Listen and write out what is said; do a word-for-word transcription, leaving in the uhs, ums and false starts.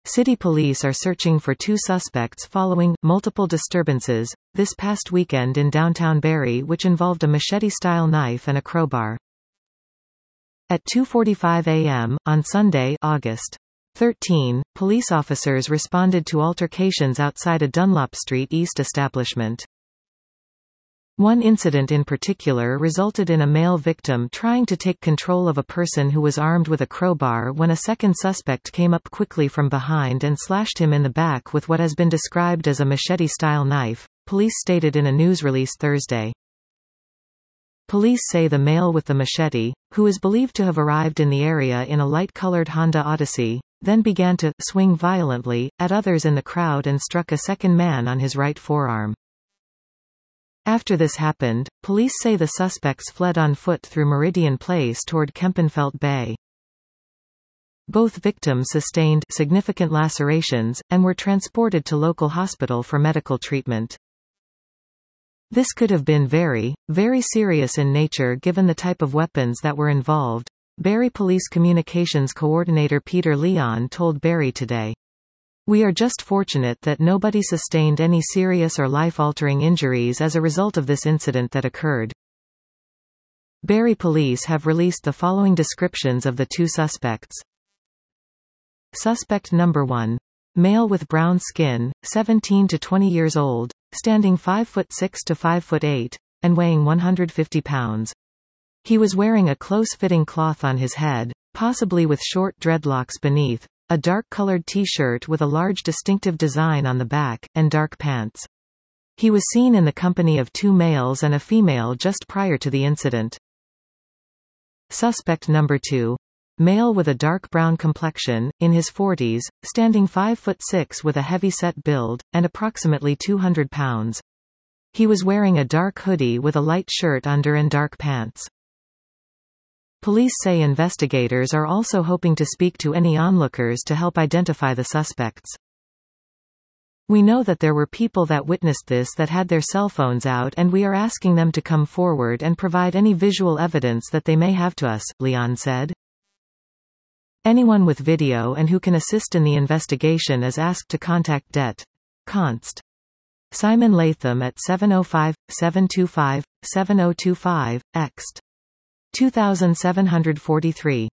City police are searching for two suspects following multiple disturbances this past weekend in downtown Barrie, which involved a machete-style knife and a crowbar. At two forty-five a m on Sunday, August thirteenth, police officers responded to altercations outside a Dunlop Street East establishment. One incident in particular resulted in a male victim trying to take control of a person who was armed with a crowbar when a second suspect came up quickly from behind and slashed him in the back with what has been described as a machete-style knife, police stated in a news release Thursday. Police say the male with the machete, who is believed to have arrived in the area in a light-colored Honda Odyssey, then began to swing violently at others in the crowd and struck a second man on his right forearm. After this happened, police say the suspects fled on foot through Meridian Place toward Kempenfelt Bay. Both victims sustained significant lacerations, and were transported to local hospital for medical treatment. This could have been very, very serious in nature given the type of weapons that were involved, Barrie Police Communications Coordinator Peter Leon told Barrie Today. We are just fortunate that nobody sustained any serious or life-altering injuries as a result of this incident that occurred. Barrie police have released the following descriptions of the two suspects. Suspect number one. Male with brown skin, seventeen to twenty years old, standing five foot six to five foot eight, and weighing one hundred fifty pounds. He was wearing a close-fitting cloth on his head, possibly with short dreadlocks beneath, a dark-colored t-shirt with a large distinctive design on the back, and dark pants. He was seen in the company of two males and a female just prior to the incident. Suspect number two. Male with a dark brown complexion, in his forties, standing five foot six with a heavy-set build, and approximately two hundred pounds. He was wearing a dark hoodie with a light shirt under and dark pants. Police say investigators are also hoping to speak to any onlookers to help identify the suspects. We know that there were people that witnessed this that had their cell phones out, and we are asking them to come forward and provide any visual evidence that they may have to us, Leon said. Anyone with video and who can assist in the investigation is asked to contact Det. Const. Simon Latham at seven oh five, seven two five, seven oh two five, ext. two seven four three.